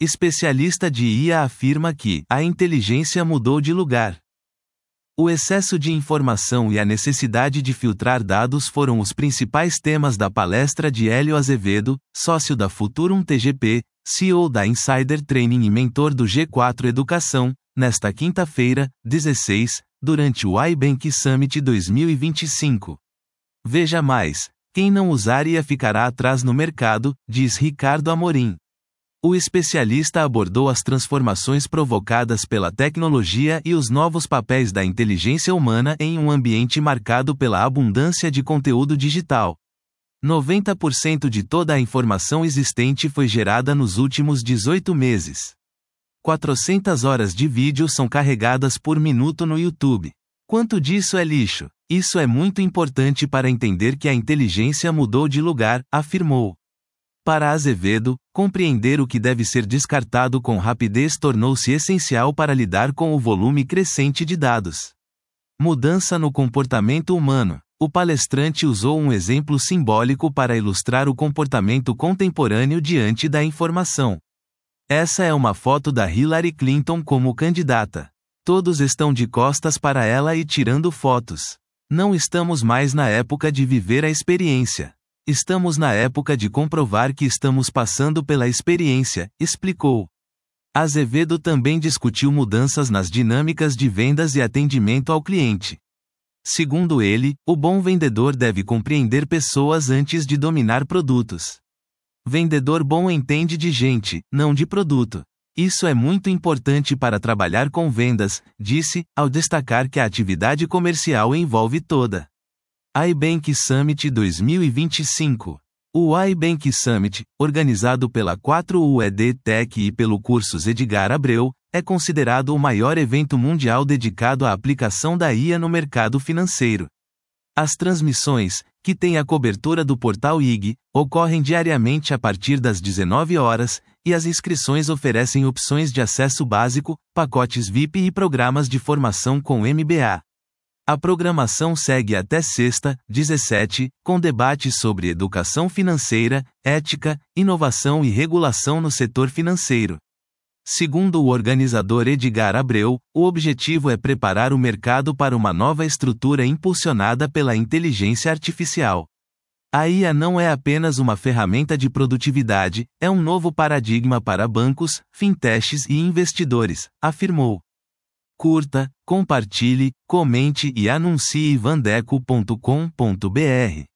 Especialista de IA afirma que a inteligência mudou de lugar. O excesso de informação e a necessidade de filtrar dados foram os principais temas da palestra de Hélio Azevedo, sócio da Futurum TGP, CEO da Insider Training e mentor do G4 Educação, nesta quinta-feira, 16, durante o iBank Summit 2025. Veja mais: quem não usar IA ficará atrás no mercado, diz Ricardo Amorim. O especialista abordou as transformações provocadas pela tecnologia e os novos papéis da inteligência humana em um ambiente marcado pela abundância de conteúdo digital. 90% de toda a informação existente foi gerada nos últimos 18 meses. 400 horas de vídeo são carregadas por minuto no YouTube. Quanto disso é lixo? Isso é muito importante para entender que a inteligência mudou de lugar, afirmou. Para Azevedo, compreender o que deve ser descartado com rapidez tornou-se essencial para lidar com o volume crescente de dados. Mudança no comportamento humano. O palestrante usou um exemplo simbólico para ilustrar o comportamento contemporâneo diante da informação. Essa é uma foto da Hillary Clinton como candidata. Todos estão de costas para ela e tirando fotos. Não estamos mais na época de viver a experiência. Estamos na época de comprovar que estamos passando pela experiência, explicou. Azevedo também discutiu mudanças nas dinâmicas de vendas e atendimento ao cliente. Segundo ele, o bom vendedor deve compreender pessoas antes de dominar produtos. Vendedor bom entende de gente, não de produto. Isso é muito importante para trabalhar com vendas, disse, ao destacar que a atividade comercial envolve toda. iBank Summit 2025. O iBank Summit, organizado pela 4UED Tech e pelo Cursos Edgar Abreu, é considerado o maior evento mundial dedicado à aplicação da IA no mercado financeiro. As transmissões, que têm a cobertura do portal IG, ocorrem diariamente a partir das 19 horas, e as inscrições oferecem opções de acesso básico, pacotes VIP e programas de formação com MBA. A programação segue até sexta, 17, com debates sobre educação financeira, ética, inovação e regulação no setor financeiro. Segundo o organizador Edgar Abreu, o objetivo é preparar o mercado para uma nova estrutura impulsionada pela inteligência artificial. A IA não é apenas uma ferramenta de produtividade, é um novo paradigma para bancos, fintechs e investidores, afirmou. Curta, compartilhe, comente e anuncie vandeco.com.br.